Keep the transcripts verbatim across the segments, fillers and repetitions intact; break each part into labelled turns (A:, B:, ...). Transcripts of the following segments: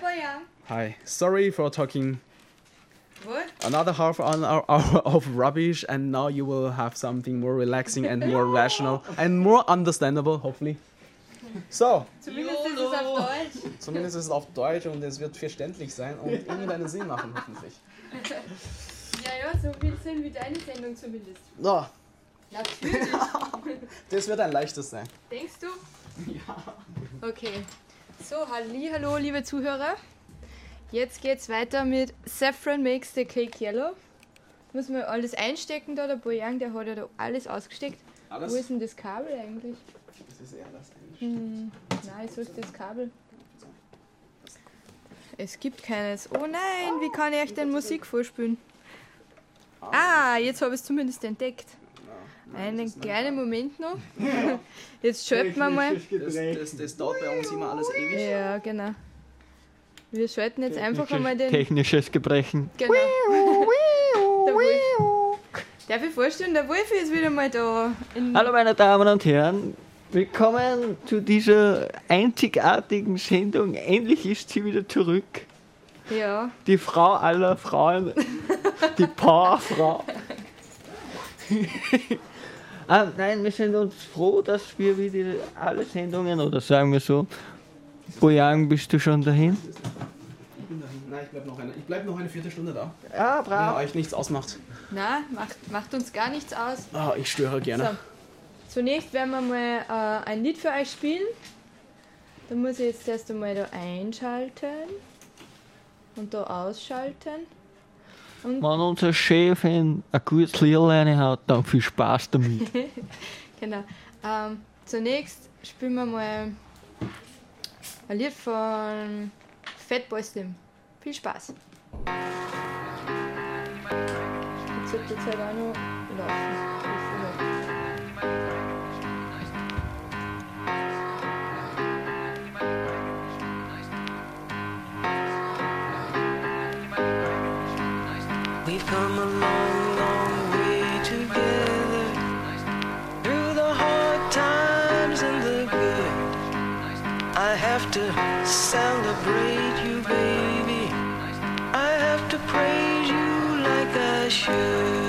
A: Bojan.
B: Hi. Sorry for talking
A: What?
B: another half an hour hour of rubbish, and now you will have something more relaxing and more rational and more understandable, hopefully. So,
A: Zumindest ist es auf Deutsch.
B: zumindest ist es auf Deutsch und es wird verständlich sein und irgendeinen Sinn machen, hoffentlich.
A: Ja, ja, so viel Sinn wie deine Sendung zumindest.
B: So,
A: Natürlich.
B: das wird ein leichtes sein.
A: Denkst du? Ja. Okay. So, halli, hallo, liebe Zuhörer. Jetzt geht's weiter mit Saffron Makes the Cake Yellow. Muss man alles einstecken da, der Bojan, der hat ja da alles ausgesteckt.
B: Alles?
A: Wo ist denn das Kabel eigentlich?
B: Das ist eher das eigentlich.
A: Hm, nein, ich suche das Kabel. Es gibt keines. Oh nein, wie kann ich euch denn Musik vorspielen? Ah, jetzt habe ich es zumindest entdeckt. Einen kleinen Moment noch. Jetzt schalten wir mal.
B: Das, das, das dauert bei uns immer alles ewig.
A: Ja, genau. Wir schalten jetzt einfach einmal den.
C: Technisches Gebrechen.
A: Genau. Der Wolf. Darf ich vorstellen, der Wolf ist wieder mal da. In
C: Hallo meine Damen und Herren, willkommen zu dieser einzigartigen Sendung. Endlich ist sie wieder zurück.
A: Ja.
C: Die Frau aller Frauen, die Powerfrau. ah, nein, wir sind uns froh, dass wir wieder alle Sendungen, oder sagen wir so, Bojan, bist du schon dahin?
B: Ich bin dahin. Nein, ich bleib noch eine, ich bleib noch eine Viertelstunde da.
C: Ja,
B: Wenn
C: brav.
B: euch nichts ausmacht.
A: Na, macht, macht uns gar nichts aus.
B: Ah, ich störe gerne.
A: So. Zunächst werden wir mal äh, ein Lied für euch spielen. Da muss ich jetzt erst einmal da einschalten und da ausschalten. Und
C: Wenn unser Chef ein, ein gutes Lied hat, dann viel Spaß damit.
A: genau. Ähm, zunächst spielen wir mal ein Lied von Fatboy Slim. Viel Spaß. Jetzt wird die Zeit auch noch laufen.
D: We've come a long, long way together, through the hard times and the good. I have to celebrate you, baby. I have to praise you like I should.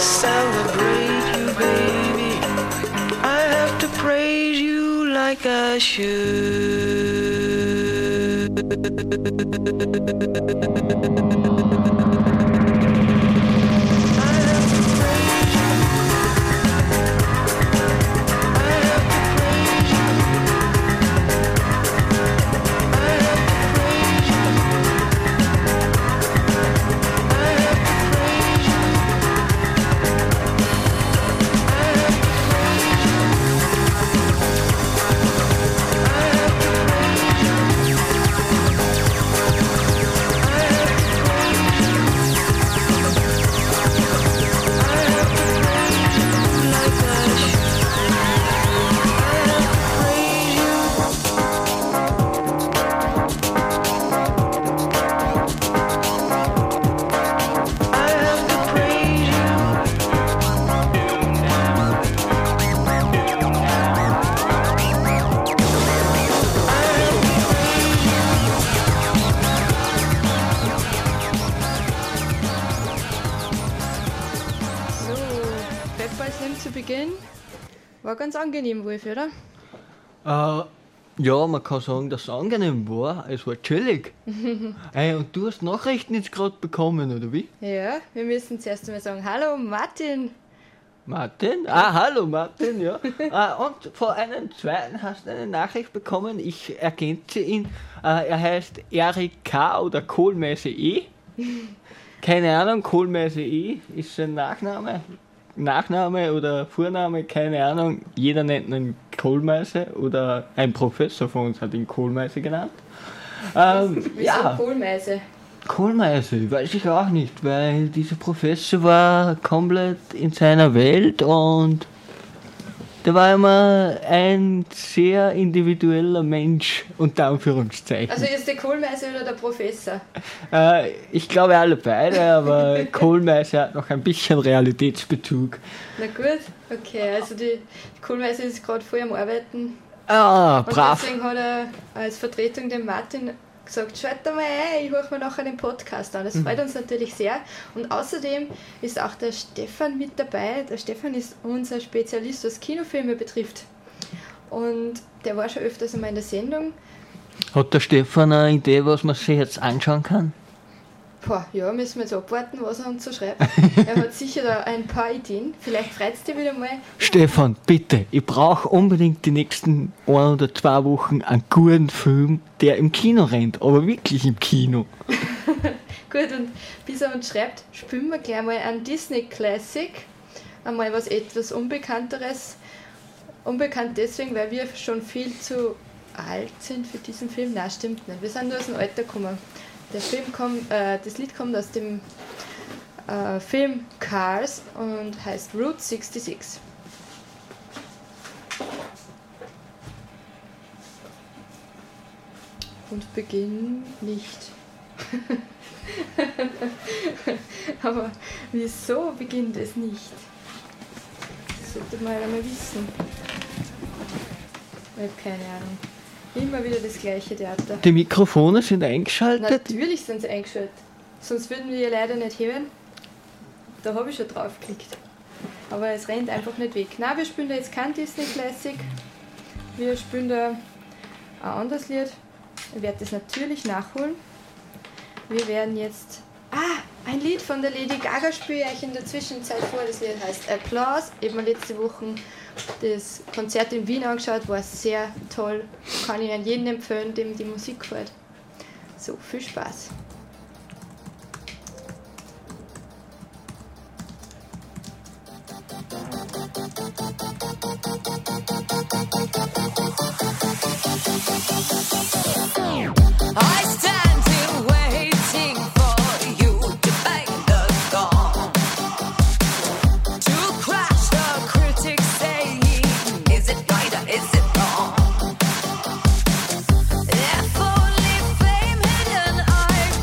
D: celebrate you, baby. I have to praise you like I should.
A: War ganz angenehm, Wolf, oder?
C: Äh, ja, man kann sagen, dass es angenehm war. Es war chillig. Ey, und du hast Nachrichten jetzt gerade bekommen, oder wie?
A: Ja, wir müssen zuerst einmal sagen, hallo Martin.
C: Martin? Ah, hallo Martin, ja. ah, und von einem zweiten hast du eine Nachricht bekommen. Ich ergänze ihn. Äh, er heißt Erik K. oder Kohlmeise E. Keine Ahnung, Kohlmeise E ist sein Nachname. Nachname oder Vorname, keine Ahnung. Jeder nennt ihn Kohlmeise oder ein Professor von uns hat ihn Kohlmeise genannt. Ähm,
A: Wieso
C: ja.
A: Kohlmeise?
C: Kohlmeise, weiß ich auch nicht, weil dieser Professor war komplett in seiner Welt und der war immer ein sehr individueller Mensch, unter Anführungszeichen.
A: Also ist der Kohlmeise oder der Professor?
C: Äh, ich glaube alle beide, aber Kohlmeise hat noch ein bisschen Realitätsbezug.
A: Na gut, okay, also die Kohlmeise ist gerade voll am Arbeiten.
C: Ah,
A: Und
C: brav.
A: deswegen hat er als Vertretung dem Martin gesagt, schalt mal ein, ich höre mir nachher den Podcast an. Das freut uns natürlich sehr. Und außerdem ist auch der Stefan mit dabei. Der Stefan ist unser Spezialist, was Kinofilme betrifft. Und der war schon öfters einmal in der Sendung.
C: Hat der Stefan eine Idee, was man sich jetzt anschauen kann?
A: Boah, ja, müssen wir jetzt abwarten, was er uns so schreibt. Er hat sicher da ein paar Ideen. Vielleicht freut es dich wieder mal.
C: Stefan, bitte, ich brauche unbedingt die nächsten ein oder zwei Wochen einen guten Film, der im Kino rennt, aber wirklich im Kino.
A: Gut, und bis er uns schreibt, spielen wir gleich mal einen Disney Classic. Einmal was etwas Unbekannteres. Unbekannt deswegen, weil wir schon viel zu alt sind für diesen Film. Nein, stimmt nicht. Wir sind nur aus dem Alter gekommen. Der Film kommt, äh, das Lied kommt aus dem äh, Film Cars und heißt Route sechsundsechzig. Und Beginn nicht. Aber wieso beginnt es nicht? Das sollte man einmal wissen. Ich habe keine Ahnung. Immer wieder das gleiche Theater.
C: Die Mikrofone sind eingeschaltet.
A: Natürlich sind sie eingeschaltet. Sonst würden wir ja leider nicht hören. Da habe ich schon drauf geklickt. Aber es rennt einfach nicht weg. Nein, wir spielen da jetzt kein Disney Classic. Wir spielen da ein anderes Lied. Ich werde das natürlich nachholen. Wir werden jetzt... Ah, ein Lied von der Lady Gaga spiele ich euch in der Zwischenzeit vor. Das Lied heißt Applause. Ich habe mir letzte Woche das Konzert in Wien angeschaut, war sehr toll. Kann ich an jeden empfehlen, dem die Musik gefällt. So, viel Spaß.
E: I stand here waiting for you to bang the gong, to crash the critics saying, is it right or is it wrong? If only fame hidden I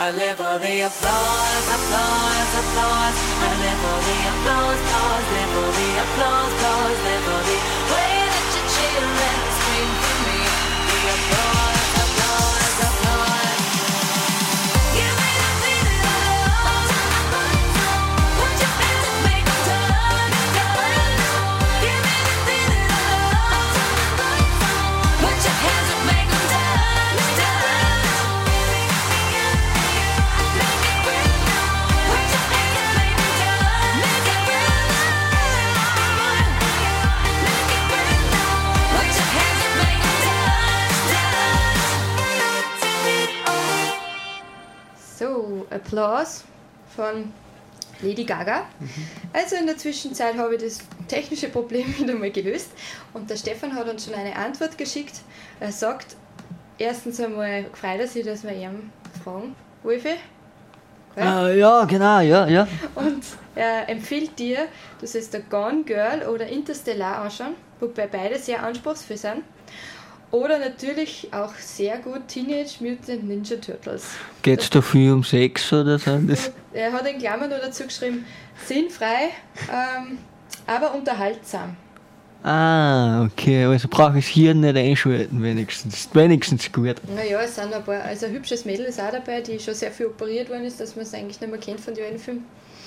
E: I live for the applause, applause, applause. I live for the applause, applause, live for the applause, applause, live for the way that you cheer and scream for me. The applause, applause, applause. Give me the feeling of love. Put your hands and make them turn, turn. Give me the feeling of love. Put your hands and make them turn, turn.
A: So, Applaus von Lady Gaga. Also in der Zwischenzeit habe ich das technische Problem wieder mal gelöst und der Stefan hat uns schon eine Antwort geschickt. Er sagt, erstens einmal freut er sich, dass wir ihn fragen, Wolfi.
C: Äh, ja, genau, ja, ja.
A: Und er empfiehlt dir, du sollst da Gone Girl oder Interstellar anschauen, wobei beide sehr anspruchsvoll sind. Oder natürlich auch sehr gut Teenage Mutant Ninja Turtles.
C: Geht's da viel um Sex oder so? Das
A: Er hat in Klammern nur dazu geschrieben, sinnfrei, ähm, aber unterhaltsam.
C: ah, okay, also brauche ich das Hirn nicht einschalten, wenigstens. Wenigstens gut.
A: Naja, es sind ein paar, also ein hübsches Mädel ist auch dabei, die schon sehr viel operiert worden ist, dass man es eigentlich nicht mehr kennt von den alten Filmen.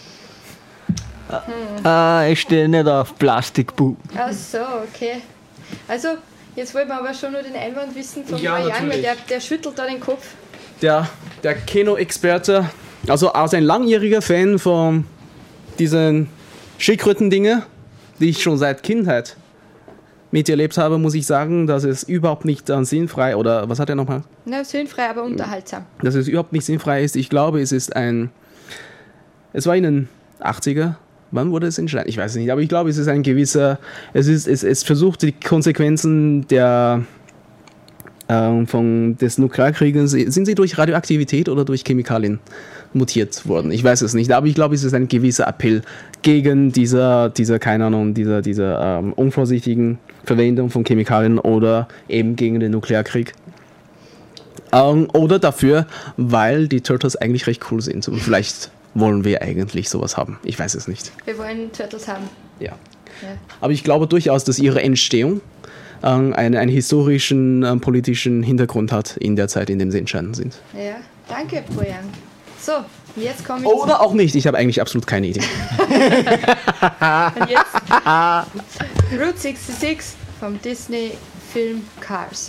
C: Ah, ich stehe nicht auf Plastikbu.
A: Ach so, okay. Also, jetzt wollen wir aber schon nur den Einwand wissen von
B: Ja,
A: Roy Young, weil
B: natürlich.
A: der, der schüttelt da den Kopf.
B: Der, der Kino-Experte, also als ein langjähriger Fan von diesen Schildkröten-Dinge, die ich schon seit Kindheit miterlebt habe, muss ich sagen, dass es überhaupt nicht äh, sinnfrei, oder was hat er nochmal?
A: Na, sinnfrei, aber unterhaltsam.
B: Dass es überhaupt nicht sinnfrei ist. Ich glaube, es ist ein, es war in den achtziger. Wann wurde es entstanden? Ich weiß es nicht, aber ich glaube, es ist ein gewisser, es ist, es, es versucht die Konsequenzen der, ähm, von, des Nuklearkrieges, sind sie durch Radioaktivität oder durch Chemikalien mutiert worden? Ich weiß es nicht, aber ich glaube, es ist ein gewisser Appell gegen dieser, dieser keine Ahnung, dieser, dieser ähm, unvorsichtigen Verwendung von Chemikalien oder eben gegen den Nuklearkrieg. Ähm, oder dafür, weil die Turtles eigentlich recht cool sind und vielleicht wollen wir eigentlich sowas haben. Ich weiß es nicht.
A: Wir wollen Turtles haben.
B: Ja.
A: Ja.
B: Aber ich glaube durchaus, dass ihre Entstehung ähm, einen, einen historischen, ähm, politischen Hintergrund hat in der Zeit, in dem sie entstanden sind.
A: Ja, danke, Roy Young. So, und jetzt komme ich
B: Oder auch nicht. Ich habe eigentlich absolut keine Idee.
A: zu, und jetzt Route sechsundsechzig vom Disney-Film Cars.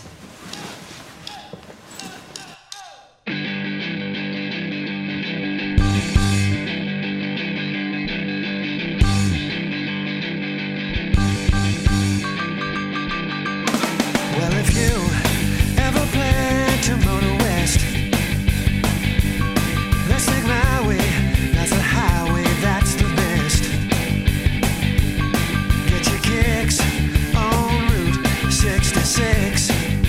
D: Well, if you ever plan to motor west, let's take my way. That's a highway, that's the best. Get your kicks on Route sixty-six.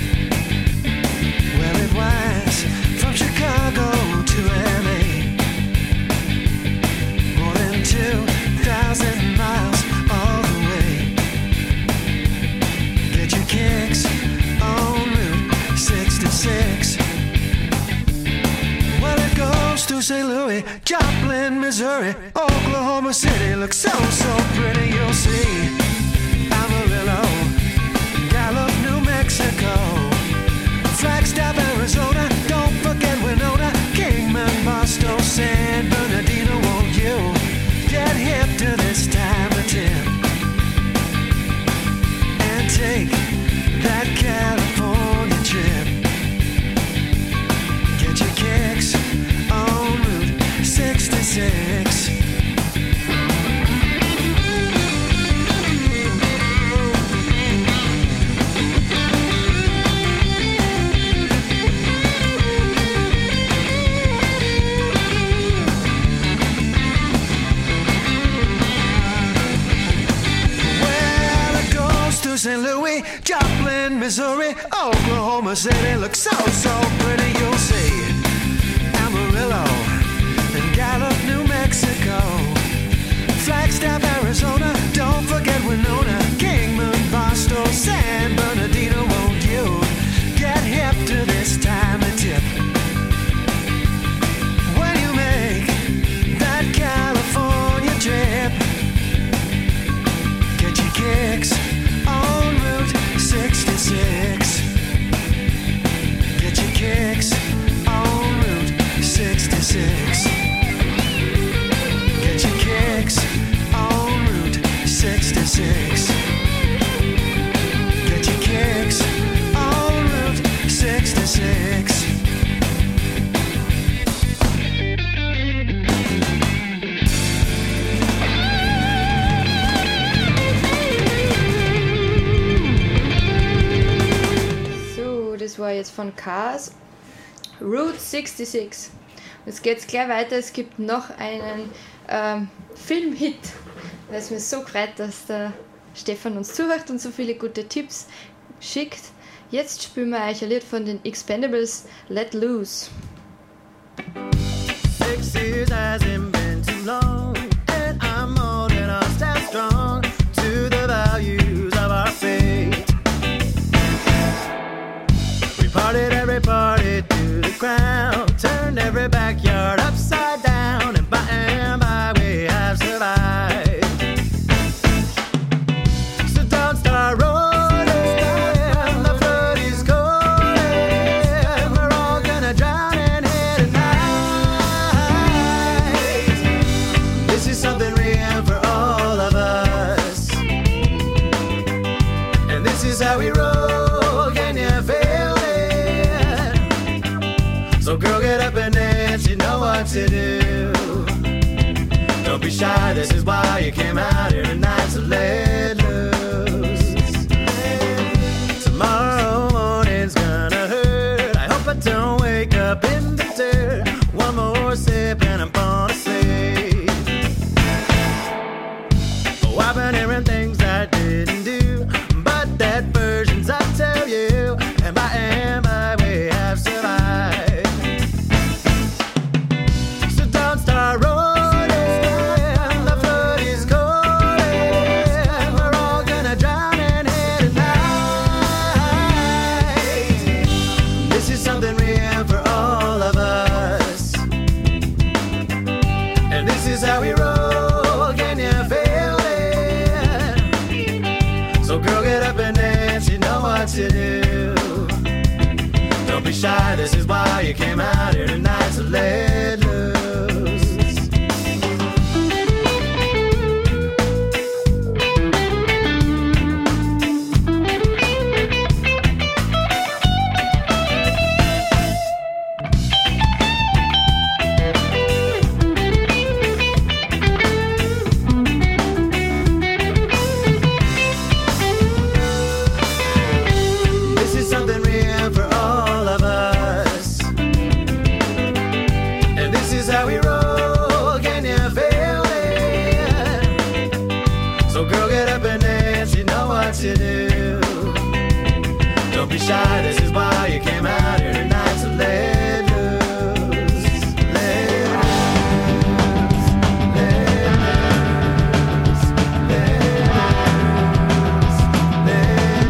D: Well, it winds from Chicago to L A. More than two thousand miles all the way. Get your kicks on Route sixty-six. Well, it goes to Saint Louis, Joplin, Missouri, Oklahoma City. Looks so, so pretty, you'll see. Amarillo, Gallup, New Mexico, Flagstaff, Arizona. Don't forget Winona, Kingman, Boston, San Bernardino. Won't you get hip to this time of tip and take that California trip? Get your kicks on Route sixty-six. Well, it goes to Saint Louis, Joplin, Missouri, Oklahoma City. Looks so, so pretty, you'll see. Amarillo and Gallup, New Mexico, Flagstaff, Arizona. Don't forget Winona, Kingman, Boston, San Bernardino. Won't you get hip to this time of tip
A: von Cars, Route sechsundsechzig. Jetzt geht es gleich weiter, es gibt noch einen ähm, Filmhit, weil es mich so freut, dass der Stefan uns zuhört und so viele gute Tipps schickt. Jetzt spielen wir euch ein Lied von den Expendables, Let Loose.
F: Six years hasn't been too long, and I'm old and I'll stand strong to the values of our faith. We partied every party to the ground, turned every backyard upside down, and by and by we have survived. So don't start rolling, the flood is calling, we're all gonna drown in here tonight. This is something real for all of us, and this is how we roll. Can you feel it? So girl, get up and dance, you know what to do. Don't be shy, this is why you came out here tonight, so let loose. Tomorrow morning's gonna hurt, I hope I don't wake up in the dirt. One more sip and I'm gonna sleep. Oh, I've been hearing things I didn't do, but that version's I tell you, and by and by we have survived. So don't start rolling, the flood is calling, we're all gonna drown in here tonight. This is something real for all of us, and this is how we roll. Can you feel it? So girl, get up and dance, you know what to do. Don't be shy, this is why you came out here tonight, so let loose. This is something real for all of us, and this is how we roll. Can you feel it? So girl, get up and dance, you know what to do. Don't be shy, this is why you came out here tonight, so let loose, let loose, let loose, let loose, let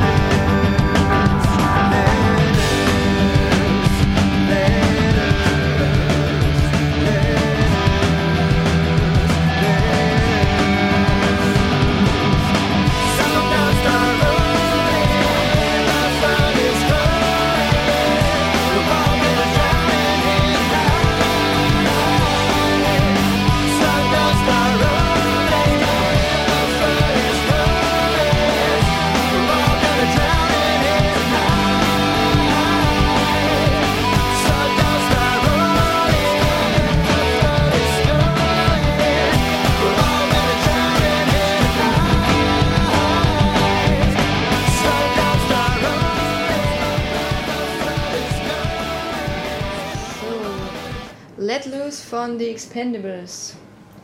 A: Let Loose von The Expendables.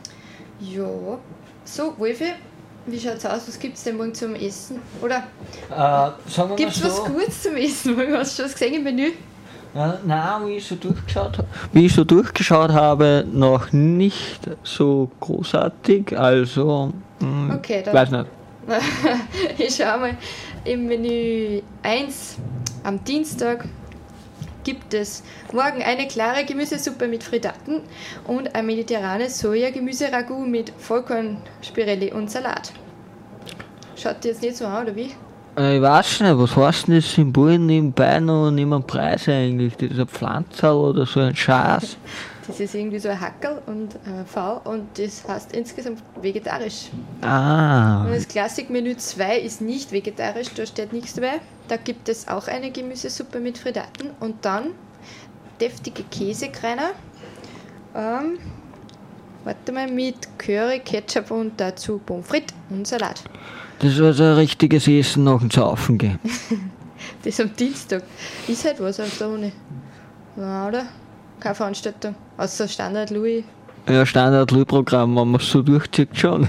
A: Jo. So, Wolfi, wie schaut's aus? Was gibt's denn morgen zum Essen? Oder
C: Äh, sagen wir mal
A: gibt's
C: so,
A: was Gutes zum Essen? Morgen hast du schon was gesehen im Menü?
C: Ja, nein, wie ich so durchgeschaut habe, wie ich so durchgeschaut habe, noch nicht so großartig. Also, mh,
A: Okay, dann-
C: weiß nicht.
A: Ich schau mal. Im Menü eins am Dienstag gibt es morgen eine klare Gemüsesuppe mit Frittaten und ein mediterranes Soja-Gemüse-Ragout mit Vollkornspirelli und Salat. Schaut dir jetzt nicht so an, oder wie?
C: Äh, Ich weiß nicht, was heißt denn das Symbol nebenbei noch neben dem Preis eigentlich? Das ist ein Pflanzerl oder so ein Scheiß?
A: Das ist irgendwie so ein Hackerl und ein V und das heißt insgesamt vegetarisch.
C: Ah,
A: Und das Klassikmenü zwei ist nicht vegetarisch, da steht nichts dabei. Da gibt es auch eine Gemüsesuppe mit Frittaten und dann deftige Käsekreiner. Ähm, warte mal, mit Curry, Ketchup und dazu Pommes frites und Salat.
C: das ist also ein richtiges Essen nach dem Saufen gehen.
A: Das am Dienstag. Ist halt was auf der Uni. Ja, oder? Keine Veranstaltung. Außer Standard Louis.
C: Ja, Standard-Programm, wenn man es so durchzieht, schon.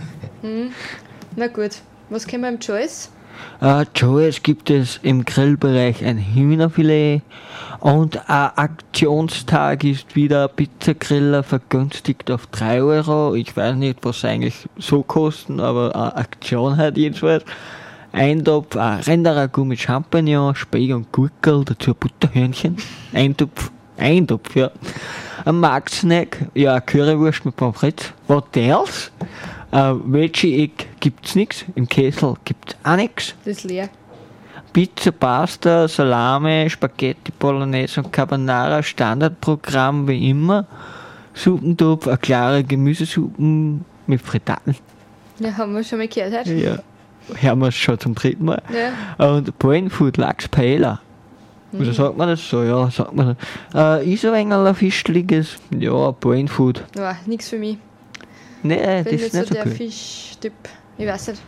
A: Na gut. Was können wir im Choice?
C: Äh, Joyce gibt es im Grillbereich ein Hühnerfilet und ein Aktionstag ist wieder Pizzagriller vergünstigt auf drei Euro. Ich weiß nicht, was eigentlich so kosten, aber eine Aktion halt jedenfalls. Eintopf, ein Rinderragout mit Champignon, Speck und Gurkel, dazu ein Butterhörnchen. Eintopf, Eintopf, ja. Ein Marktsnack, ja, eine Currywurst mit Pommes frites. What else? Äh, Veggie-Egg gibt's nix, im Kessel gibt's auch nix.
A: Das ist leer.
C: Pizza, Pasta, Salami, Spaghetti, Bolognese und Carbonara, Standardprogramm wie immer. Suppentopf, eine klare Gemüsesuppen mit Frittaten.
A: Ja, haben wir schon mal gehört heute.
C: Ja, hören wir es schon zum dritten Mal.
A: Ja.
C: Und Brainfood, Lachs Paella. Oder sagt man das so? Ja, sagt man das. Äh, ist ein wenig ein fischliges, ja, Brainfood.
A: Ja, nix für mich.
C: Nee,
A: Ich
C: das
A: bin
C: ist
A: nicht so
C: nicht so
A: der
C: cool.
A: Fischtyp. Ich weiß nicht.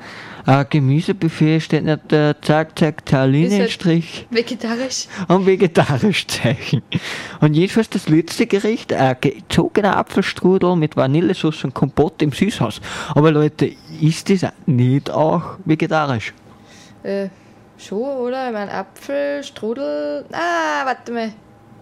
C: Ein Gemüsebuffet steht nicht der Zack, Zack,
A: Ist halt-
C: Linienstrich
A: Vegetarisch.
C: und vegetarisch Zeichen. Und jedenfalls das letzte Gericht, ein gezogener Apfelstrudel mit Vanillesauce und Kompott im Süßhaus. Aber Leute, ist das nicht auch vegetarisch?
A: Äh, schon, oder? Ich meine, Apfel, Strudel. Ah, warte mal.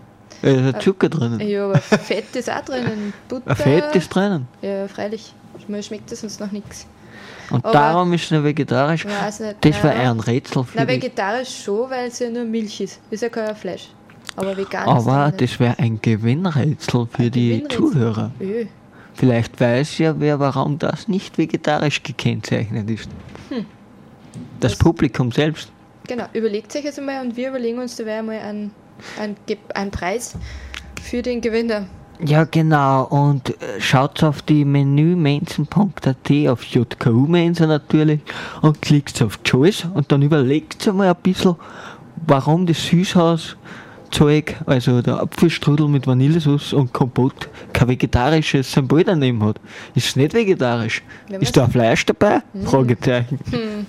C: Da ist ein Zucker drinnen.
A: Ja, aber Fett ist auch drinnen. Butter.
C: Ein Fett ist drinnen.
A: Ja, freilich. Mir schmeckt das sonst noch nichts.
C: Und
A: Aber-
C: darum ist es nicht vegetarisch.
A: Ich weiß nicht.
C: Das war
A: Nein.
C: eher ein Rätsel für
A: Na,
C: die.
A: vegetarisch schon, weil es ja nur Milch ist. Ist ja kein Fleisch. Aber vegan ist
C: Aber
A: dann nicht.
C: das wäre ein Gewinnrätsel für
A: Ein
C: die
A: Gewinnrätsel.
C: Zuhörer.
A: Öh.
C: Vielleicht weiß ja wer, warum das nicht vegetarisch gekennzeichnet ist. Das,
A: Hm. Das-
C: Publikum selbst.
A: Genau, überlegt euch jetzt einmal und wir überlegen uns dabei einmal einen, einen, Ge- einen Preis für den Gewinner.
C: Ja, genau. Und äh, schaut auf die menümensen punkt a t auf J K U-Mensa natürlich und klickt auf Choice und dann überlegt mal ein bisschen, warum das Süßhauszeug, also der Apfelstrudel mit Vanillesauce und Kompott, kein vegetarisches Symbol daneben hat. Ist es nicht vegetarisch?
A: Wenn
C: Ist da Fleisch dabei?
A: Mhm.
C: Fragezeichen.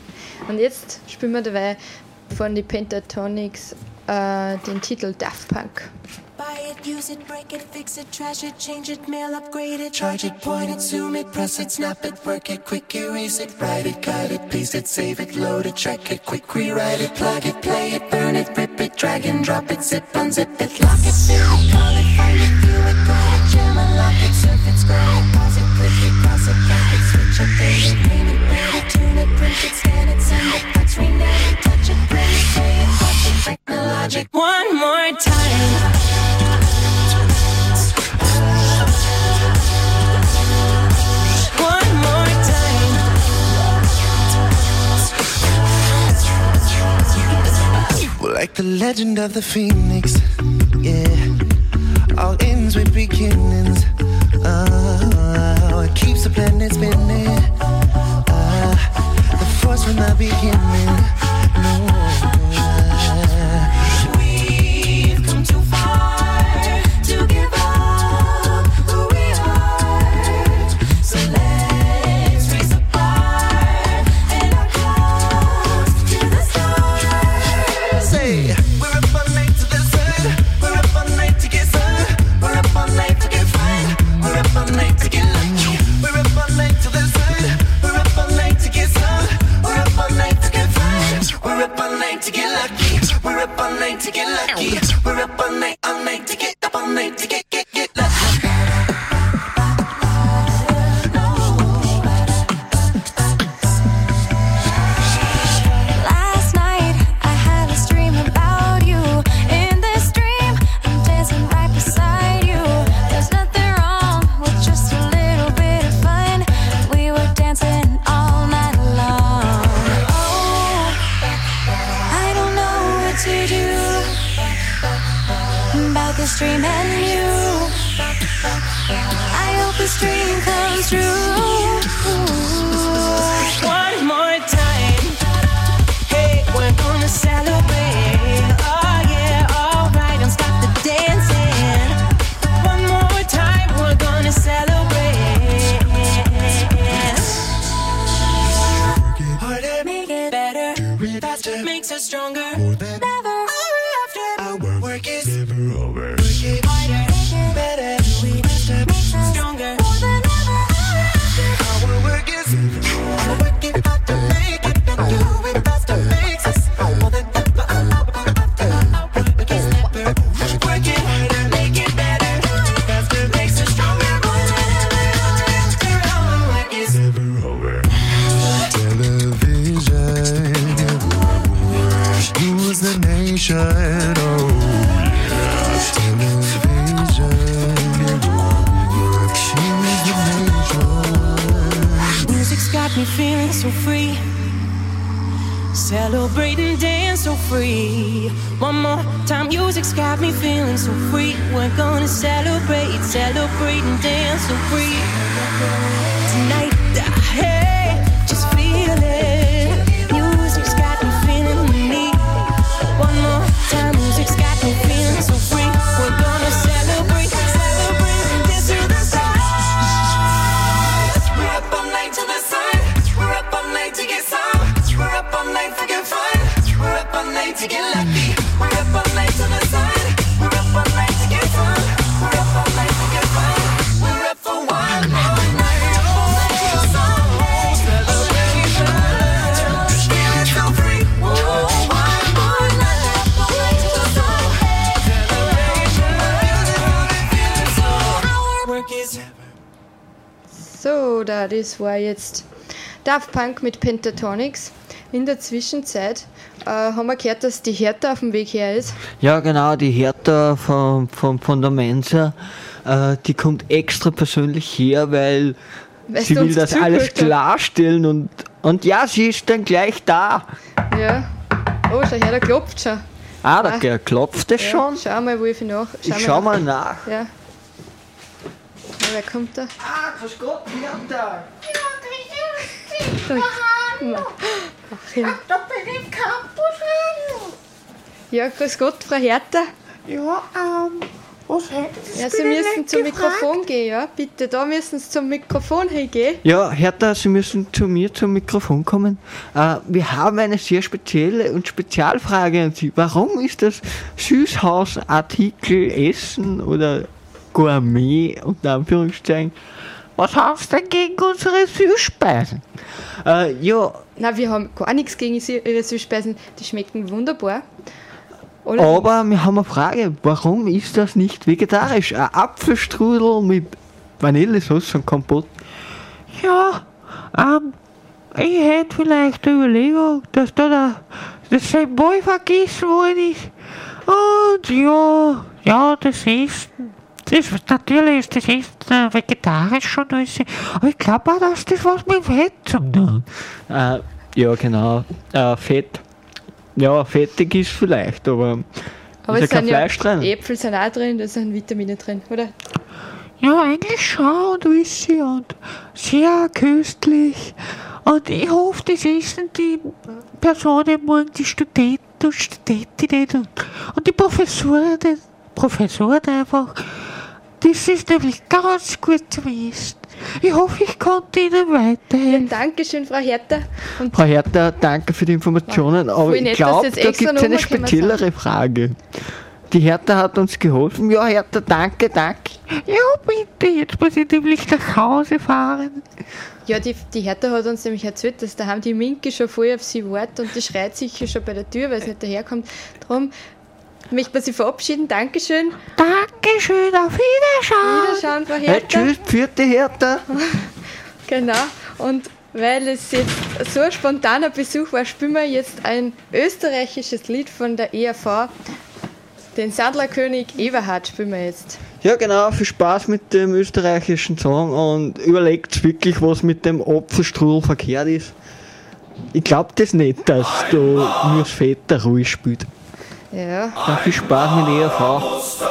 A: Und jetzt spielen wir dabei von die Pentatonics äh, den Titel Daft Punk.
G: Buy it, use it, break it, fix it, trash it, change it, mail, upgrade it, charge it, point it, zoom it, press it, snap it, work it, quick erase it, write it, cut it, paste it, save it, load it, track it, quick rewrite it, plug it, play it, burn it, rip it, drag and drop it, zip, unzip it, lock it, fill it, call it, find it, view it, call it, jam, unlock it, surf it, scroll it, pause it, click it, cross it, back it, switch it, date it, name it, read it, tune it, print it, scan it, send it, fax, rename it, touch it, print it, pay it, watch it, technologic. One more time. One more time.
F: Well, like the legend of the phoenix, yeah. All ends with beginnings. Oh, it keeps the planet spinning. Uh, the force from the beginning. No.
G: We've come too far to give up who we are. So let's race apart and our close to the stars.
F: Say, we're up all night to the sun. We're up all night to get sun. We're up all night to get fun. We're up all night to get lucky. We're up all night to the sun. We're up all night to get sun. We're up all night to get fun. We're up all night to get lucky. We're up all night to get lucky. We're up all night, all night to get up all night to get get get lucky.
G: Last night I had a dream about you. In this dream I'm dancing right beside you. There's nothing wrong with just a little bit of fun. We were dancing all night long. Oh, I don't know what to do about this dream and you. I hope this dream comes true. One more time. Hey, we're gonna celebrate. Oh yeah, alright, don't stop the dancing. One more time, we're gonna celebrate.
F: Harder,
G: Make it better,
F: faster,
G: makes us stronger.
F: more than
G: free. One more time, music's got me feeling so free. We're gonna celebrate, celebrate and dance so free. Tonight, hey, just feel it. Music's got me feeling me. One more time, music's got me feeling so free. We're gonna celebrate, celebrate and dance to the sun. We're up all night to the sun. We're up all night to get some. We're up all night for good fun. We're up all night to get lucky. We're up all night to the sun. We're up all night to get some. We're up all night to get fun. We're up for one more night. Up all night to the sun. Celebration. Feeling so free. Whoa, one more night. Up all night to the sun. Celebration. Feeling so our work is.
A: So, da, das war jetzt Daft Punk mit Pentatonix. In der Zwischenzeit äh, haben wir gehört, dass die Hertha auf dem Weg her ist.
C: Ja, genau, die Hertha von, von, von der Mensa, äh, die kommt extra persönlich her, weil
A: Weil
C: sie
A: du
C: will
A: uns
C: das
A: zugehört
C: alles
A: hast.
C: klarstellen und, und ja, sie ist dann gleich da.
A: Ja. Oh, schau her, da klopft schon.
C: Ah, da
A: Ah.
C: klopft es
A: Ja,
C: schon.
A: schau mal, wo ich nach.
C: Ich schau mal nach.
A: Ja. Ja, wer kommt da?
C: Ah, grüß Gott, Hertha.
A: Ach, ja. Ja, grüß Gott, Frau Hertha.
H: Ja, ähm, was hättest du
A: Ja, Sie
H: mir
A: müssen
H: nicht
A: zum
H: gefragt?
A: Mikrofon gehen, ja? Bitte, da müssen Sie zum Mikrofon hingehen.
C: Ja, Hertha, Sie müssen zu mir zum Mikrofon kommen. Äh, wir haben eine sehr spezielle und Spezialfrage an Sie. Warum ist das Süßhausartikel Essen oder Gourmet unter Anführungszeichen? Was hast du denn gegen unsere Süßspeisen? Äh, ja,
A: Nein, wir haben gar nichts gegen Sü- Ihre Süßspeisen. Die schmecken wunderbar. Allerdings-
C: aber wir haben eine Frage. Warum ist das nicht vegetarisch? Ein Apfelstrudel mit Vanillesauce und Kompott.
H: Ja, ähm, ich hätte vielleicht die Überlegung, dass da der, das Symbol vergessen worden ist. Und ja, ja, das Essen. Das, natürlich ist das Essen äh, vegetarisch und alles. Aber ich glaube auch, dass das was mit Fett zu tun hat.
C: Äh, ja, genau. Äh, Fett. Ja, fettig ist vielleicht, aber,
A: Aber
C: ist
A: es
C: ja kein
A: sind ja
C: Fleisch drin.
A: Äpfel sind auch drin, da sind Vitamine drin, oder?
H: Ja, eigentlich schon und alles und sehr köstlich. Und ich hoffe, das essen die Personen morgen, die Studenten und Studentinnen und, und die Professoren, die Professoren einfach. Das ist nämlich ganz gut zum Essen. Ich hoffe, ich konnte Ihnen weiterhelfen.
A: Dankeschön, Frau Hertha. Und
C: Frau Hertha, danke für die Informationen, aber
A: voll
C: ich
A: nett,
C: glaube,
A: dass
C: da
A: Sie jetzt
C: gibt
A: extra
C: es eine
A: noch mal
C: speziellere Frage. Die Hertha hat uns geholfen. Ja, Hertha, danke, danke.
H: Ja, bitte, jetzt muss ich nämlich nach Hause fahren.
A: ja, die, die Hertha hat uns nämlich erzählt, dass daheim die Minke schon voll auf sie wartet und die schreit sicher schon bei der Tür, weil sie nicht daherkommt. Darum möchte man sie verabschieden. Dankeschön.
H: Dankeschön, auf Wiederschauen.
A: Wiederschauen, Frau
C: Hey,
A: Hertha.
C: tschüss, vierte Hertha.
A: Genau. Und weil es jetzt so ein spontaner Besuch war, spielen wir jetzt ein österreichisches Lied von der E R V. Den Sandlerkönig Eberhard spielen wir jetzt.
C: Ja, genau, viel Spaß mit dem österreichischen Song und überlegt wirklich, was mit dem Apfelstrudel verkehrt ist. Ich glaube das nicht, dass da nur das Fett eine Rolle spielt.
A: Ja.
C: Dann viel Spaß mit E R V.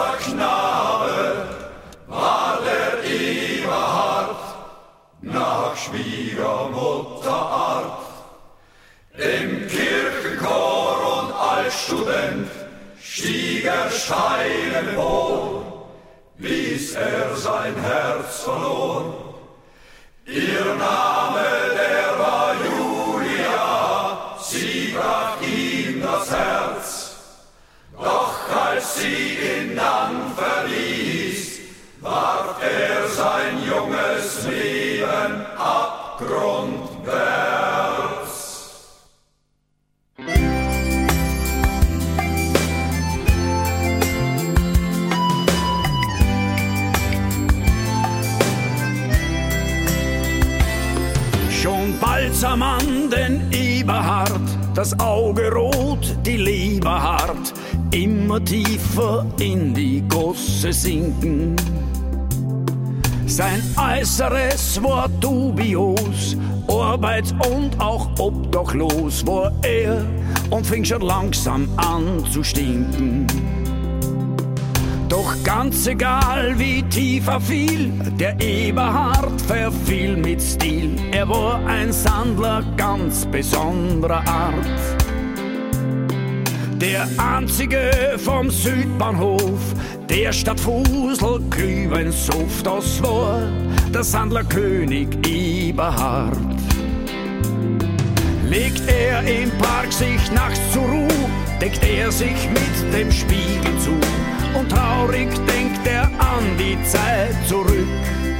I: Nach Schwiegermutterart, im Kirchenchor und als Student stieg er steil empor, bis er sein Herz verlor. Ihr Name, der war Julia, sie brach ihm das Herz. Doch als sie ihn dann verließ, warf er sein junges Leben abgrundwärts. Schon bald sah man den Eberhard, das Auge rot, die Leber hart, immer tiefer in die Gosse sinken. Sein Äußeres war dubios, arbeits- und auch obdachlos war er und fing schon langsam an zu stinken. Doch ganz egal wie tief er fiel, der Eberhard verfiel mit Stil. Er war ein Sandler ganz besonderer Art. Der einzige vom Südbahnhof, der statt Fusel Glühwein sof, das war der Sandlerkönig Eberhard. Legt er im Park sich nachts zur Ruhe, deckt er sich mit dem Spiegel zu und traurig denkt er an die Zeit zurück.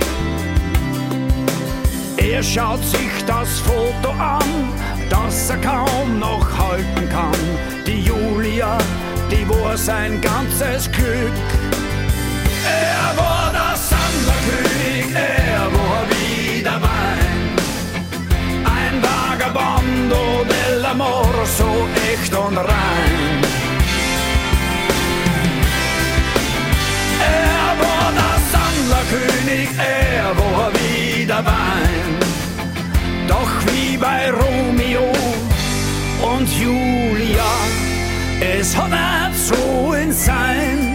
I: Er schaut sich das Foto an, das er kaum noch halten kann. Die Julia, die war sein ganzes Glück. Er war der Sandlerkönig, er war wie der Wein. Ein Vagabondo dell'amor, so echt und rein. Er war der Sandlerkönig, er war wie der Wein. Doch wie bei Romeo und Julia, es hat nicht so in sein.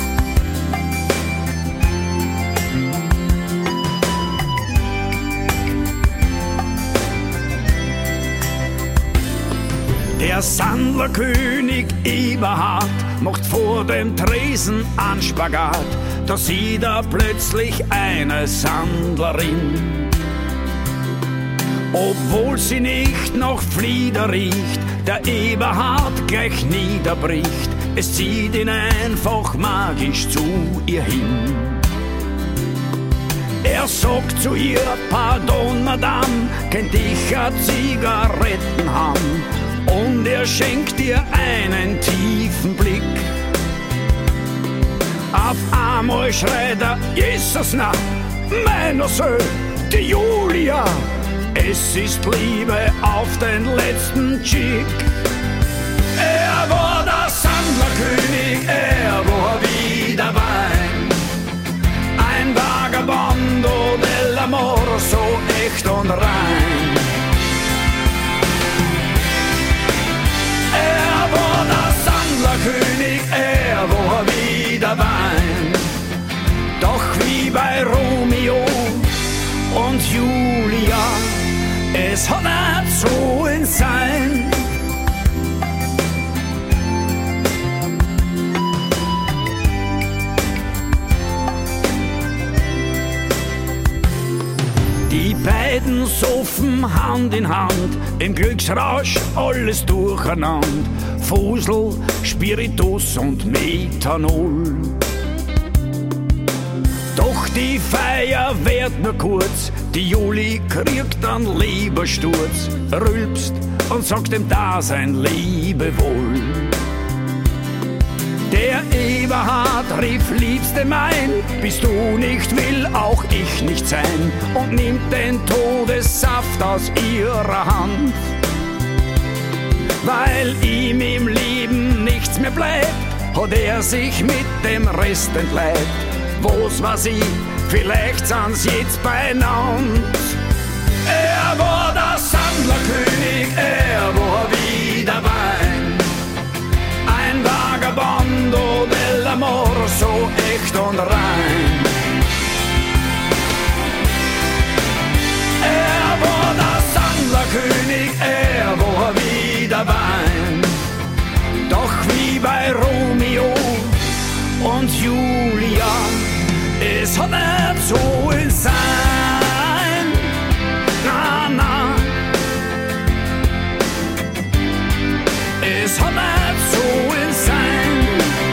I: Der Sandlerkönig Eberhard macht vor dem Tresen einen Spagat. Da sieht er plötzlich eine Sandlerin. Obwohl sie nicht nach Flieder riecht, der Eberhard gleich niederbricht. Es zieht ihn einfach magisch zu ihr hin. Er sagt zu ihr, pardon Madame, könnt ich a Zigaretten haben? Und er schenkt ihr einen tiefen Blick. Auf einmal schreit er, Jesus na, meiner Söhn, die Julia. Es ist Liebe auf den letzten Chick. Er war der Sandlerkönig, er war wie der Wein. Ein Vagabondo dell'amor, so echt und rein. Er war der Sandlerkönig, er war wie der Wein. Doch wie bei Romeo und Julia, es hat nicht so in sein. Die beiden soffen Hand in Hand, im Glücksrausch alles durcheinander. Fusel, Spiritus und Methanol. Doch die Feier währt nur kurz, die Juli kriegt einen Lebersturz, rülpst und sagt dem Dasein Lebewohl. Der Eberhard rief, Liebste mein, bist du nicht, will auch ich nicht sein, und nimmt den Todessaft aus ihrer Hand. Weil ihm im Leben nichts mehr bleibt, hat er sich mit dem Rest entleibt. Was weiß ich, vielleicht sind's jetzt beieinander. Er war der Sandlerkönig, er war wie der Wein. Ein Vagabondo dell'amor, so echt und rein. Er war der Sandlerkönig, er war wie der Wein. Doch wie bei Romeo und Julia, es hat nicht so in sein. Na, na. Es hat nicht so in sein.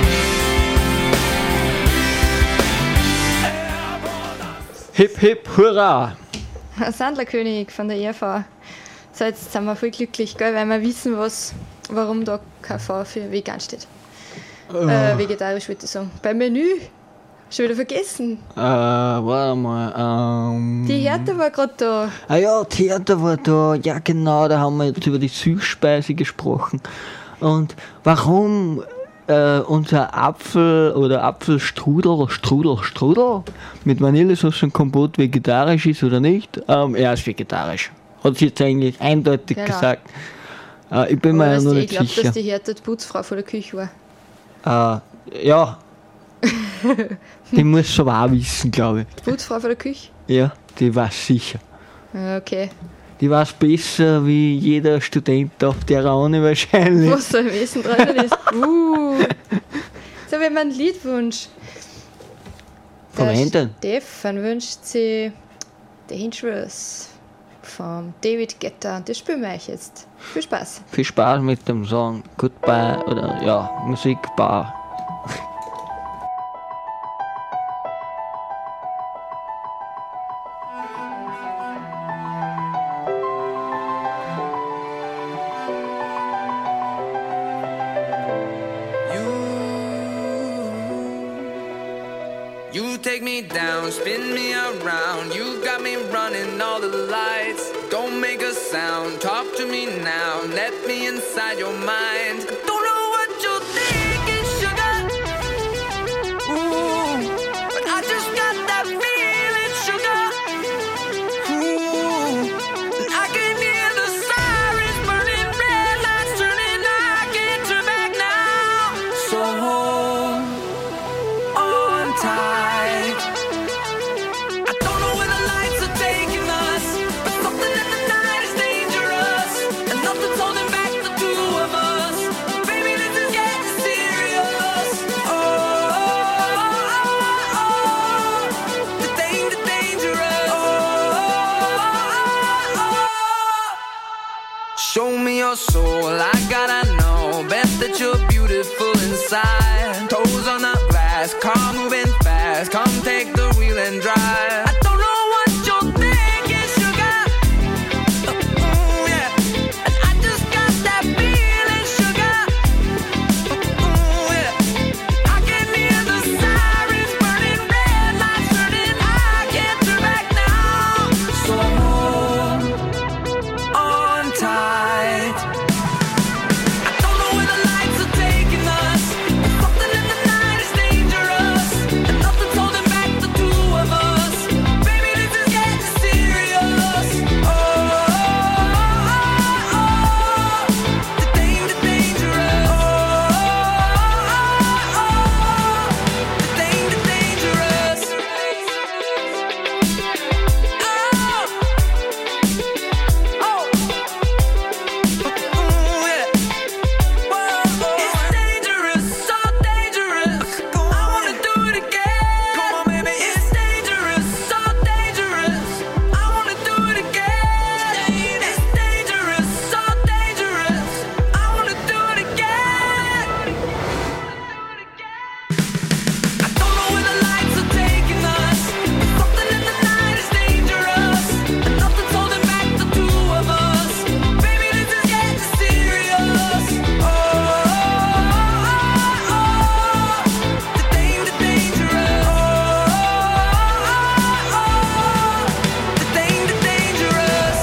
C: Hip, hip, hurra!
A: Sandlerkönig von der E R V. So, jetzt sind wir voll glücklich, gell, weil wir wissen, was, warum da K V für vegan steht.
C: Oh.
A: Äh, vegetarisch würde ich sagen. Beim Menü, schon wieder vergessen.
C: Äh, warte mal. Ähm,
A: Die Hertha war gerade da.
C: Ah ja, die Hertha war da. Ja, genau, da haben wir jetzt über die Süßspeise gesprochen. Und warum äh, unser Apfel- oder Apfelstrudel, Strudel, Strudel mit Vanillesauce und Kompott vegetarisch ist oder nicht. Ähm, er ist vegetarisch. Hat sie jetzt eigentlich eindeutig
A: Genau.
C: gesagt. Äh, ich bin
A: Aber
C: mir
A: weißt
C: noch
A: du,
C: nicht
A: ich glaube,
C: sicher.
A: dass die Hertha die Putzfrau von der Küche war.
C: Äh, ja. Die muss schon auch wissen, glaube ich.
A: Die Putzfrau von der Küche?
C: Ja, die weiß sicher.
A: Ja, okay.
C: Die weiß besser wie jeder Student auf der Raune wahrscheinlich.
A: Was da im Essen drin ist. Uh. So, wir haben einen Liedwunsch.
C: Von
A: Der
C: wem denn?
A: Stefan wünscht sich Dangerous von David Guetta. Das spielen wir euch jetzt. Viel Spaß.
C: Viel Spaß mit dem Song Goodbye oder ja, Musikbar.
J: You take me down, spin me around. You got me running all the lights. Don't make a sound, talk to me now. Let me inside your mind. Don't know what you're thinking, sugar. Ooh, but I just got that feeling, sugar. Ooh, and I can hear the sirens burning, red lights turning. I can't turn back now. So hold on tight. I don't know where the lights are taking us, but something in the night is dangerous, and nothing's holding back the two of us. Baby, this is getting serious. Oh, oh, oh, oh. The danger, dangerous. Oh, oh, oh. Show me your soul, I gotta know. Best that you're beautiful inside. Toes on the glass, car moving fast. Come take the wheel and drive. I don't know what you're thinking, sugar. Uh, ooh, yeah. And I just got that feeling, sugar. Uh, ooh, yeah. I can hear the sirens burning, red lights turning. I can't turn back now. So hold on tight. I don't know where the lights are taking us, but something in the night is dangerous, and nothing's holding back the two of us. Baby, this is getting serious. Oh, oh, oh, oh. The danger, dangerous. Oh, oh, oh. The danger, dangerous. Oh, oh. Ooh, yeah. It's dangerous, so dangerous. I wanna do it again. Come on, baby. It's dangerous, so dangerous. I wanna do it again. It's dangerous, so dangerous. I wanna do it again. I don't know where the lights are taking us, but something in the night is dangerous, and nothing's holding back the two of us. Baby, this is getting serious. Oh, oh, oh, oh. The danger, dangerous. Oh, oh, oh. The danger, dangerous.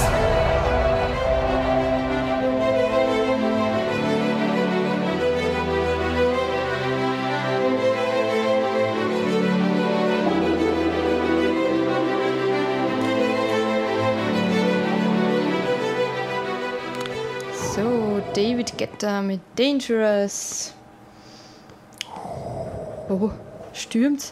A: So, David Guetta mit Dangerous. Oh, stürmt's?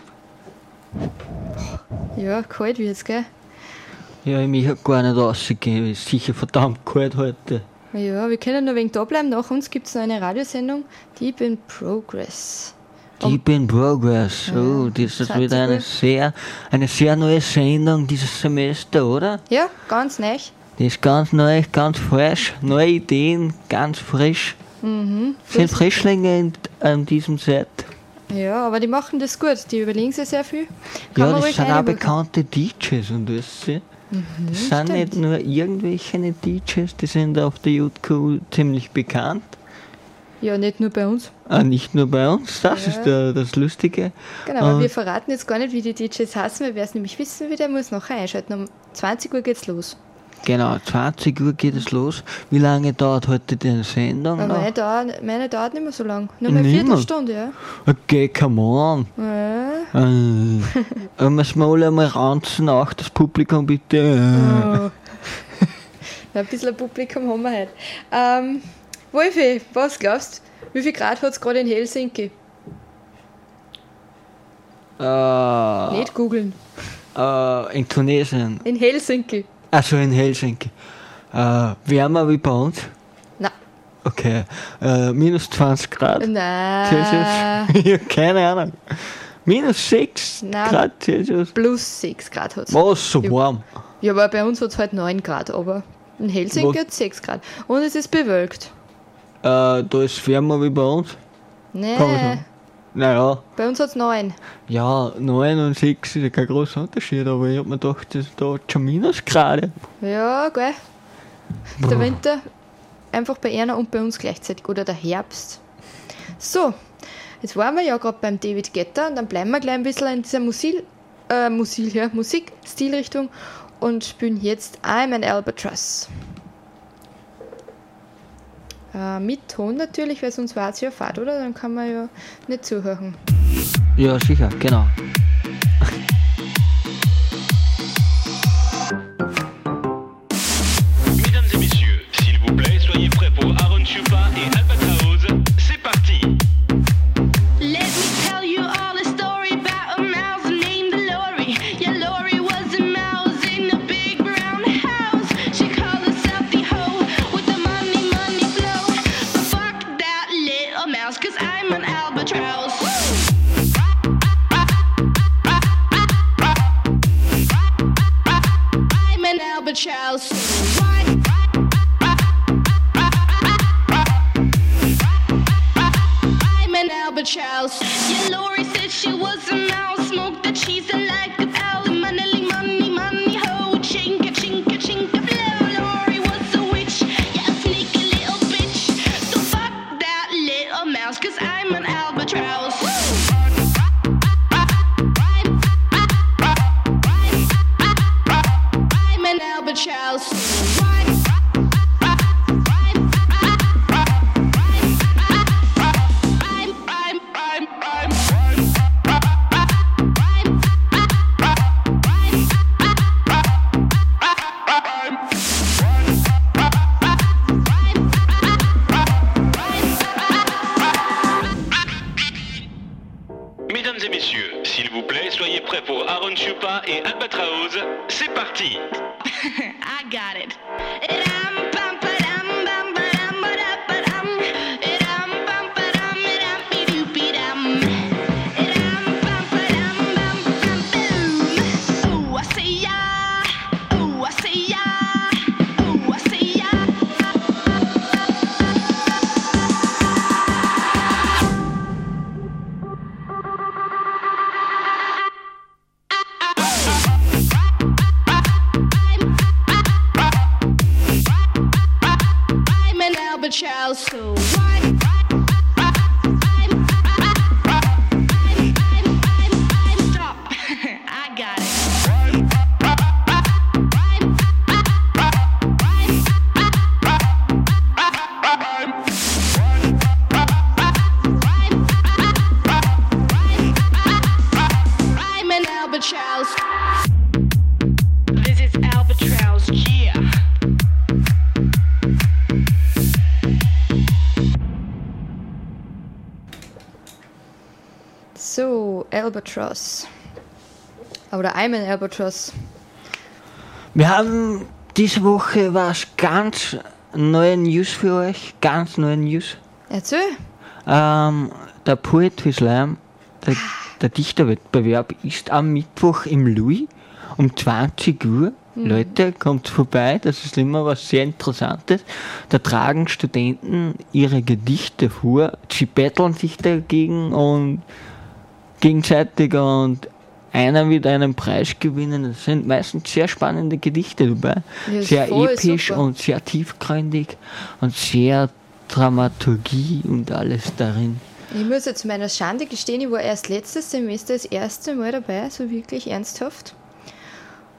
A: Ja, kalt wird's, gell?
C: Ja, ich möchte gar nicht rausgehen, es ist sicher verdammt kalt heute.
A: Ja, wir können noch wegen da bleiben. Nach uns gibt es noch eine Radiosendung, Deep in Progress.
C: Deep in Progress, oh, das ist
A: zwanzig
C: wieder eine
A: Uhr.
C: sehr, eine sehr neue Sendung dieses Semester, oder?
A: Ja, ganz neu.
C: Die ist ganz neu, ganz frisch, neue Ideen, ganz frisch.
A: Mhm.
C: Sind Frischlinge in, an diesem Set.
A: Ja, aber die machen das gut. Die überlegen sich sehr viel. Kann
C: Ja,
A: man
C: das
A: ruhig
C: sind auch
A: reinhören.
C: bekannte D Js und das. ja. Das sind
A: stimmt.
C: nicht nur irgendwelche D Js, die sind auf der U Q ziemlich bekannt.
A: Ja, nicht nur bei uns.
C: Ah, nicht nur bei uns, das
A: Ja.
C: ist der, das Lustige.
A: Genau, aber
C: Und-
A: wir verraten jetzt gar nicht, wie die D Js heißen, weil wer es nämlich wissen will, der muss nachher einschalten. Um zwanzig Uhr geht's los.
C: Genau, zwanzig Uhr geht es los. Wie lange dauert heute die Sendung
A: Aber
C: noch?
A: meine dauert, meine dauert nicht mehr so lang. Nur mal eine
C: Nicht mehr?
A: Viertelstunde, ja.
C: Okay, come on.
A: Ja.
C: Äh, äh, müssen wir alle einmal ranzen, auch das Publikum bitte.
A: Oh. Ja, ein bisschen ein Publikum haben wir heute. Ähm, Wolfi, was glaubst du? Wie viel Grad hat es gerade in Helsinki?
C: Äh,
A: Nicht googeln.
C: äh, in Tunesien.
A: In Helsinki.
C: Also in Helsinki. Äh, wärmer wie bei uns?
A: Nein.
C: Okay. Äh, minus zwanzig Grad
A: Nein.
C: Celsius? Ja, keine Ahnung. Minus sechs
A: Nein.
C: Grad Celsius?
A: Plus sechs Grad hat es.
C: Was, so
A: Ja.
C: warm?
A: Ja, aber bei uns hat es halt neun Grad, aber in Helsinki
C: Was?
A: hat es sechs Grad. Und es ist bewölkt.
C: Äh, da ist wärmer wie bei uns? Kann man
A: Nee,
C: sagen. Naja,
A: bei uns hat es neun.
C: ja, neun und sechs ist ja kein großer Unterschied, aber ich hab mir gedacht, das da hat schon Minusgrade.
A: Ja, geil. Der Winter einfach bei einer und bei uns gleichzeitig. Oder der Herbst. So, jetzt waren wir ja gerade beim David Guetta und dann bleiben wir gleich ein bisschen in dieser Musik, äh, Musik, ja, Musikstilrichtung und spielen jetzt I'm an Albatross. Äh, mit Ton natürlich, weil sonst war es ja fad, oder? Dann kann man ja nicht zuhören.
C: Ja, sicher, genau.
K: Mesdames et messieurs, s'il vous plaît, soyez prêts pour Aaron Chupa et Albatraoz. C'est parti!
L: Let me tell you all a story about a mouse named Lori. Yeah, Lori was a mouse in a big brown house. She called herself the hoe with the money, money flow. But fuck that little mouse, cause I'm an albatross. I'm an albatross. I'm an albatross. Yeah, Lori said she was a mouse. Smoked the cheese and like a owl. Money, money, money, ho. Chinka, chinka, chinka, blow. Lori was a witch. Yeah, a sneaky little bitch. So fuck that little mouse, cause I'm an albatross. I'm an albatross. I'm, I'm, I'm, I'm.
K: Mesdames et messieurs, s'il vous plaît, soyez prêts pour Aaron Chupa et Albatraoz. C'est parti!
L: I got it. Idam, bum, ba-dum, bum, ba-dum, ba-da-ba-dum. Idam, bum, ba-dum, idam, be-doop-be-dum. Idam, bum, ba-dum, bum, bum, boom. Ooh, I say ya. Ooh, I say ya. Ooh, I say ya. I'm an albatross, so why? Stop. I got it. I'm an albatross. This is albatross, yeah.
A: So, Albatross. Oder I'm an Albatross.
C: Wir haben diese Woche was ganz neue News für euch. Ganz neue News.
A: Erzähl.
C: Ähm, der Poetry Slam, der, der Dichterwettbewerb, ist am Mittwoch im Louis um zwanzig Uhr.
A: Mhm.
C: Leute, kommt vorbei, das ist immer was sehr Interessantes. Da tragen Studenten ihre Gedichte vor, sie betteln sich dagegen und gegenseitig und einer wird einen Preis gewinnen. Es sind meistens sehr spannende Gedichte dabei.
A: Ja,
C: Sehr
A: voll
C: episch
A: super.
C: und sehr tiefgründig und sehr Dramaturgie und alles darin.
A: Ich muss jetzt zu meiner Schande gestehen, ich war erst letztes Semester das erste Mal dabei, so wirklich ernsthaft.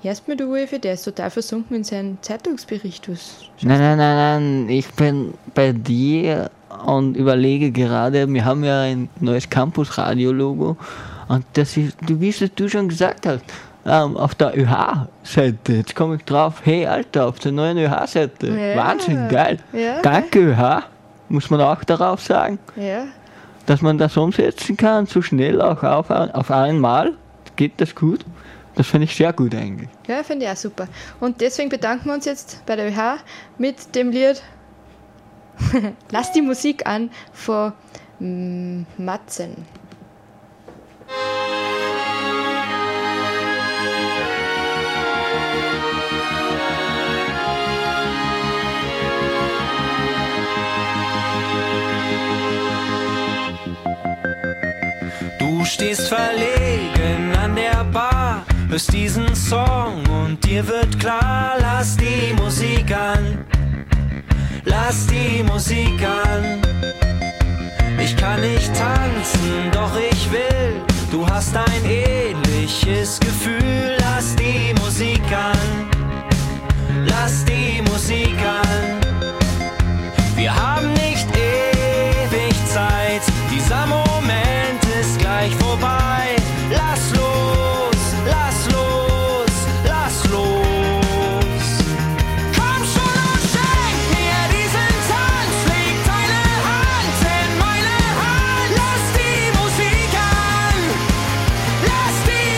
A: Hörst mir du, Wolfi? Der ist total versunken in seinen Zeitungsbericht. Was
C: Nein, nein, nein, nein, ich bin bei dir und überlege gerade, wir haben ja ein neues Campus-Radio-Logo und das ist, du wie es du schon gesagt hast, ähm, auf der ÖH-Seite, jetzt komme ich drauf, hey Alter, auf der neuen ÖH-Seite,
A: Ja.
C: Wahnsinn, geil,
A: Ja.
C: danke ÖH, muss man auch darauf sagen,
A: Ja.
C: dass man das umsetzen kann, so schnell auch auf, auf einmal, geht das gut, das finde ich sehr gut eigentlich.
A: Ja, finde ich auch super. Und deswegen bedanken wir uns jetzt bei der ÖH mit dem Lied Lass die Musik an von mm, Matzen.
D: Du stehst verlegen an der Bar, hörst diesen Song und dir wird klar, lass die Musik an, lass die Musik an. Ich kann nicht tanzen, doch ich will, du hast ein ähnliches Gefühl, lass die Musik an, lass die Musik an. Wir haben nicht ewig Zeit, dieser Moment ist gleich vorbei. Lass los, lass los, lass los. Komm schon und schenk mir diesen Tanz, leg deine Hand in meine Hand. Lass die Musik an, lass die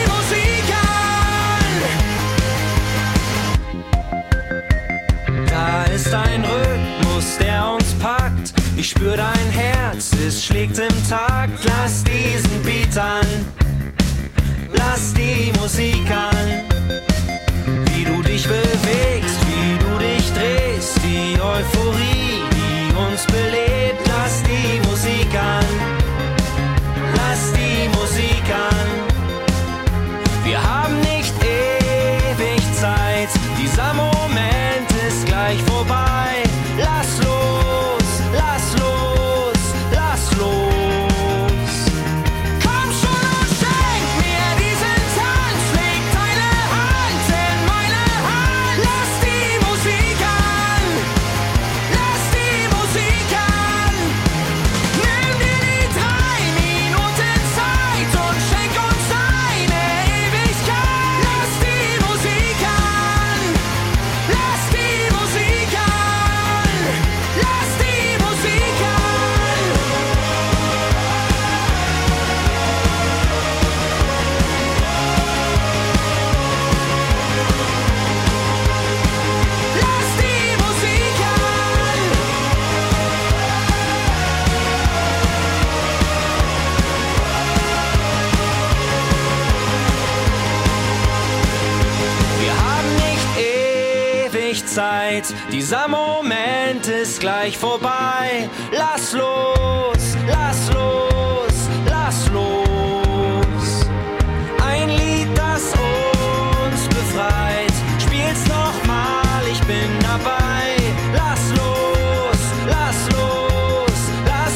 D: Musik an. Da ist ein Rhythmus, der uns packt. Ich spür dein Herz, es schlägt im Takt. Lass diesen Beat an, lass die Musik an. Wie du dich bewegst, wie du dich drehst, die Euphorie, die uns belebt. Lass die Musik an, lass die Musik an. Wir haben nicht ewig Zeit, dieser Moment ist gleich vorbei. Lass los, lass los, lass los. Komm schon und schenk mir diesen Tanz, leg deine Hand in meine Hand. Lass die Musik an, lass die Musik an. Nimm dir die drei Minuten Zeit und schenk uns eine Ewigkeit. Lass die Musik an, lass die Musik an, lass die Musik an. Lass die Musik an. Wir haben nicht ewig Zeit, dieser Moment ist gleich vorbei. Lass los, lass los, lass los. Ein Lied, das uns befreit. Spiel's nochmal, ich bin dabei. Lass los, lass los, lass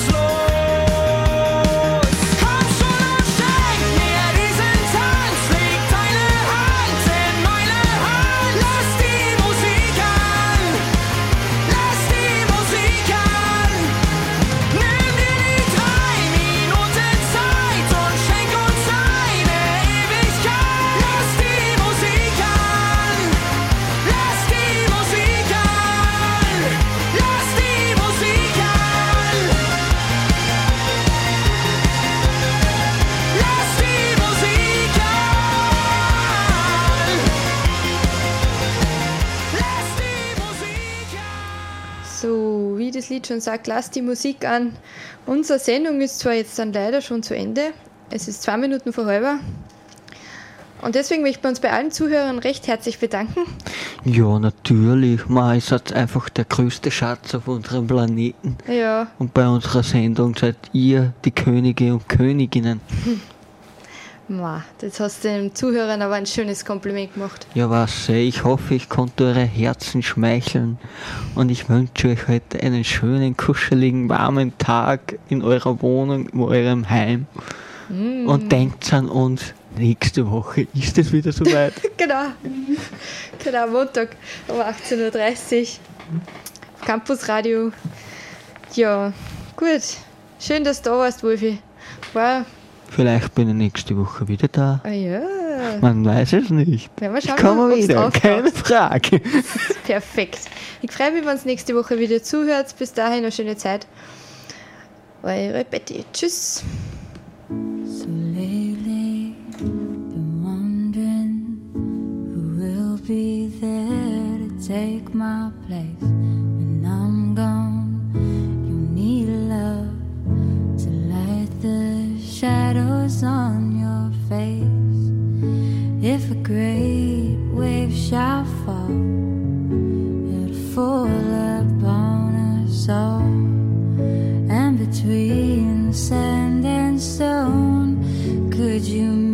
D: los. Komm schon und schenk mir diesen Tanz, leg deine Hand in meine Hand. Lass die Musik an, lass die Musik an. Nimm dir die drei Minuten Zeit und schenk uns eine Ewigkeit. Lass die Musik an, lass die Musik an, lass die Musik an. Lass die Musik an. Lass die Musik an.
A: So, wie das Lied schon sagt, lasst die Musik an. Unsere Sendung ist zwar jetzt dann leider schon zu Ende. Es ist zwei Minuten vor halber. Und deswegen möchten wir uns bei allen Zuhörern recht herzlich bedanken.
C: Ja, natürlich, man ist jetzt einfach der größte Schatz auf unserem Planeten.
A: Ja,
C: Und bei unserer Sendung seid ihr die Könige und Königinnen.
A: ma, jetzt hast du den Zuhörern aber ein schönes Kompliment gemacht.
C: Ja, was, ich hoffe, ich konnte eure Herzen schmeicheln und ich wünsche euch heute einen schönen, kuscheligen, warmen Tag in eurer Wohnung, in eurem Heim
A: Mm.
C: Und denkt an uns. Nächste Woche ist es wieder soweit.
A: Genau. Genau, Montag um achtzehn Uhr dreißig. Campus Radio. Ja, gut. Schön, dass du da warst, Wolfi. Wow.
C: Vielleicht bin ich nächste Woche wieder da.
A: Ah ja.
C: Man weiß es nicht.
A: Werden wir schauen,
C: ich komme
A: ob's
C: wieder,
A: auftaucht.
C: keine Frage.
A: Perfekt. Ich freue mich, wenn es nächste Woche wieder zuhört. Bis dahin eine schöne Zeit. Eure Betty. Tschüss.
M: So lately, been wondering who will be there to take my place when I'm gone. You need love to light the shadows on your face. If a great wave shall fall, it'll fall upon us all. And between sand and stone, could you